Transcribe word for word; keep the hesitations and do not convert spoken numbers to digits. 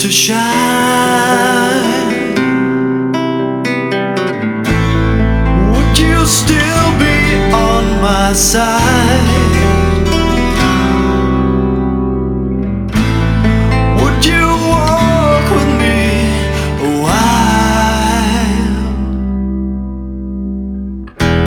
to shine. Would you still be on my side?